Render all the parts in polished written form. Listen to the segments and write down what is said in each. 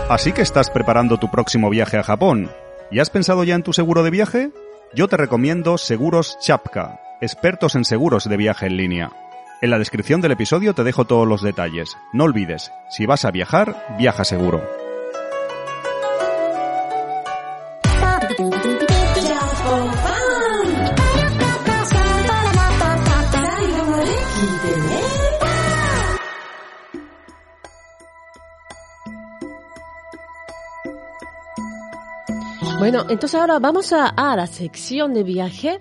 Así que estás preparando tu próximo viaje a Japón. ¿Y has pensado ya en tu seguro de viaje? Yo te recomiendo Seguros Chapka, expertos en seguros de viaje en línea. En la descripción del episodio te dejo todos los detalles. No olvides, si vas a viajar, viaja seguro. Bueno, entonces ahora vamos a la sección de viaje.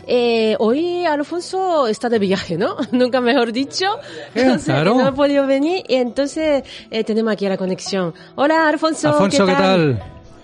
Hoy Alfonso está de viaje, ¿no? Nunca mejor dicho. Entonces, claro. No ha podido venir y entonces tenemos aquí la conexión. Hola Alfonso, Alfonso, ¿qué tal?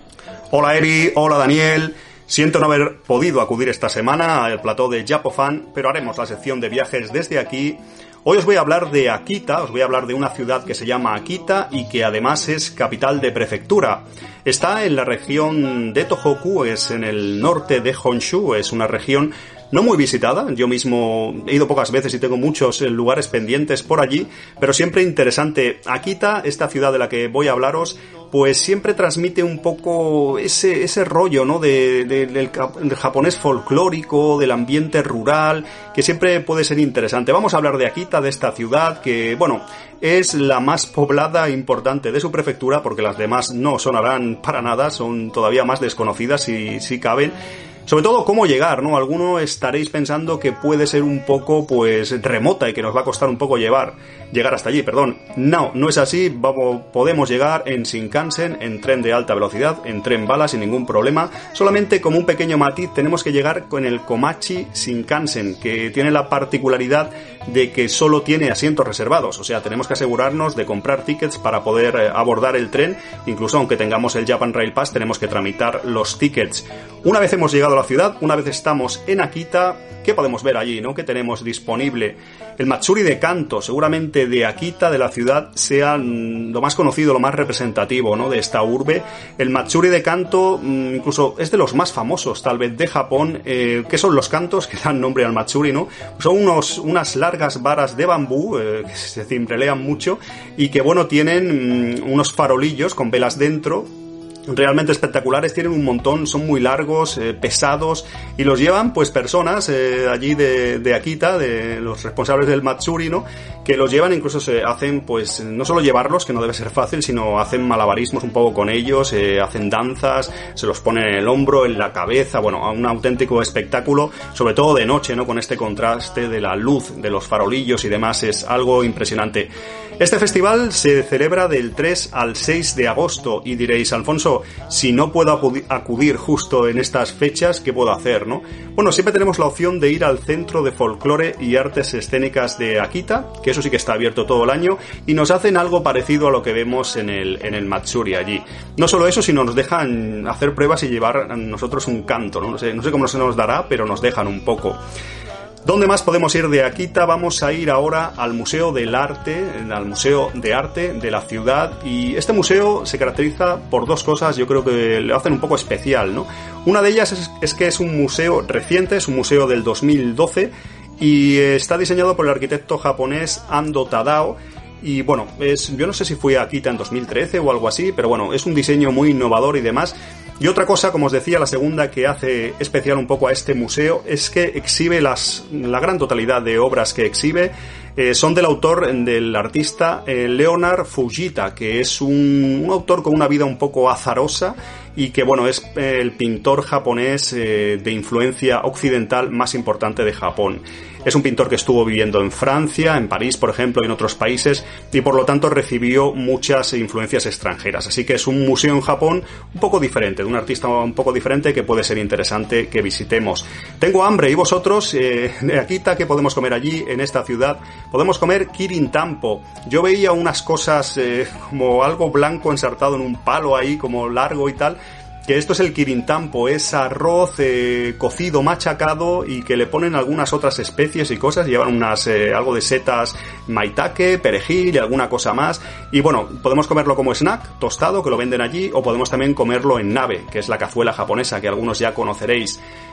Hola Eri, hola Daniel. Siento no haber podido acudir esta semana al plató de Japofan, pero haremos la sección de viajes desde aquí. Hoy os voy a hablar de Akita, os voy a hablar de una ciudad que se llama Akita y que además es capital de prefectura. Está en la región de Tohoku, es en el norte de Honshu, es una región no muy visitada. Yo mismo he ido pocas veces y tengo muchos lugares pendientes por allí, pero siempre interesante. Akita, esta ciudad de la que voy a hablaros, pues siempre transmite un poco ese rollo, ¿no? Del japonés folclórico, del ambiente rural, que siempre puede ser interesante. Vamos a hablar de Akita, de esta ciudad que, bueno, es la más poblada e importante de su prefectura, porque las demás no sonarán para nada, son todavía más desconocidas si caben. Sobre todo cómo llegar, ¿no? Algunos estaréis pensando que puede ser un poco, pues, remota y que nos va a costar un poco llegar hasta allí, perdón. No es así. Podemos llegar en Shinkansen, en tren de alta velocidad, en tren bala sin ningún problema. Solamente como un pequeño matiz tenemos que llegar con el Komachi Shinkansen, que tiene la particularidad de que solo tiene asientos reservados. O sea, tenemos que asegurarnos de comprar tickets para poder abordar el tren. Incluso aunque tengamos el Japan Rail Pass, tenemos que tramitar los tickets. Una vez hemos llegado a la ciudad, una vez estamos en Akita, ¿qué podemos ver allí, no? ¿Qué tenemos disponible? El Matsuri de Kanto, seguramente de Akita, de la ciudad, sea lo más conocido, lo más representativo, ¿no? De esta urbe. El Matsuri de Kanto incluso es de los más famosos, tal vez, de Japón. ¿Qué son los kantos? Que dan nombre al Matsuri, ¿no? Son unas largas varas de bambú que se cimbrean mucho y que, bueno, tienen unos farolillos con velas dentro, realmente espectaculares, tienen un montón, son muy largos, pesados, y los llevan pues personas allí de Akita, de los responsables del Matsuri, ¿no? Que los llevan, incluso se hacen, pues, no solo llevarlos, que no debe ser fácil, sino hacen malabarismos un poco con ellos, hacen danzas, se los ponen en el hombro, en la cabeza, bueno, un auténtico espectáculo, sobre todo de noche, ¿no? Con este contraste de la luz, de los farolillos y demás, es algo impresionante. Este festival se celebra del 3 al 6 de agosto, y diréis, Alfonso, si no puedo acudir justo en estas fechas, ¿qué puedo hacer, no? Bueno, siempre tenemos la opción de ir al Centro de Folclore y Artes Escénicas de Akita, que eso sí que está abierto todo el año, y nos hacen algo parecido a lo que vemos en el Matsuri allí. No solo eso, sino nos dejan hacer pruebas y llevar a nosotros un canto, ¿no? No sé cómo se nos dará, pero nos dejan un poco. ¿Dónde más podemos ir de Akita? Vamos a ir ahora al Museo del Arte, al Museo de Arte de la ciudad, y este museo se caracteriza por dos cosas, yo creo que lo hacen un poco especial, ¿no? Una de ellas es que es un museo reciente, es un museo del 2012, y está diseñado por el arquitecto japonés Ando Tadao. Y bueno, yo no sé si fue a Akita en 2013 o algo así, pero bueno, es un diseño muy innovador y demás. Y otra cosa, como os decía, la segunda que hace especial un poco a este museo es que exhibe la gran totalidad de obras que exhibe. Son del autor, del artista Leonard Fujita, que es un autor con una vida un poco azarosa y que, bueno, es el pintor japonés de influencia occidental más importante de Japón. Es un pintor que estuvo viviendo en Francia, en París, por ejemplo, y en otros países, y por lo tanto recibió muchas influencias extranjeras. Así que es un museo en Japón un poco diferente, de un artista un poco diferente, que puede ser interesante que visitemos. Tengo hambre, ¿y vosotros? De Akita, ¿qué podemos comer allí, en esta ciudad? Podemos comer kirin tampo. Yo veía unas cosas como algo blanco ensartado en un palo ahí, como largo y tal, que esto es el kirin tampo, es arroz cocido, machacado, y que le ponen algunas otras especies y cosas, llevan algo de setas, maitake, perejil y alguna cosa más, y bueno, podemos comerlo como snack, tostado, que lo venden allí, o podemos también comerlo en nabe, que es la cazuela japonesa, que algunos ya conoceréis.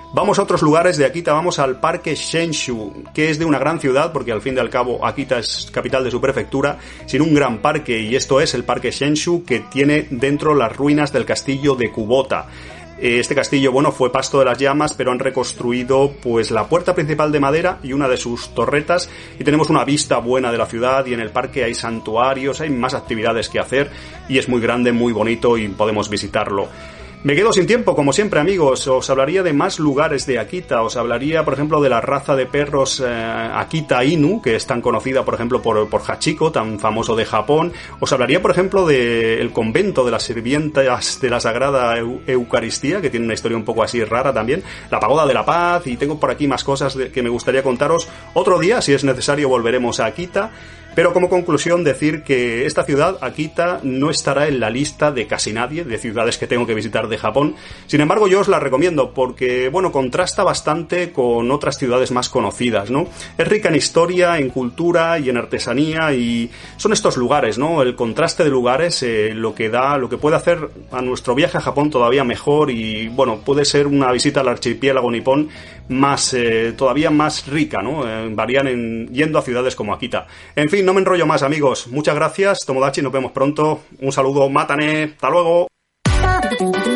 Vamos a otros lugares de Akita, vamos al Parque Shenshu, que es de una gran ciudad, porque al fin y al cabo Akita es capital de su prefectura, sin un gran parque, y esto es el Parque Shenshu, que tiene dentro las ruinas del castillo de Kubota. Este castillo, bueno, fue pasto de las llamas, pero han reconstruido pues la puerta principal de madera y una de sus torretas, y tenemos una vista buena de la ciudad, y en el parque hay santuarios, hay más actividades que hacer, y es muy grande, muy bonito, y podemos visitarlo. Me quedo sin tiempo, como siempre, amigos. Os hablaría de más lugares de Akita. Os hablaría, por ejemplo, de la raza de perros Akita Inu, que es tan conocida, por ejemplo, por Hachiko, tan famoso de Japón. Os hablaría, por ejemplo, del convento de las sirvientas de la Sagrada Eucaristía, que tiene una historia un poco así rara también. La Pagoda de la Paz, y tengo por aquí más cosas que me gustaría contaros. Otro día, si es necesario, volveremos a Akita. Pero como conclusión decir que esta ciudad, Akita, no estará en la lista de casi nadie, de ciudades que tengo que visitar de Japón. Sin embargo, yo os la recomiendo porque, bueno, contrasta bastante con otras ciudades más conocidas, ¿no? Es rica en historia, en cultura y en artesanía, y son estos lugares, ¿no? El contraste de lugares lo que puede hacer a nuestro viaje a Japón todavía mejor, y, bueno, puede ser una visita al archipiélago nipón todavía más rica, ¿no? Varían yendo a ciudades como Akita. En fin, no me enrollo más, amigos. Muchas gracias, Tomodachi, nos vemos pronto. Un saludo, Matane, hasta luego.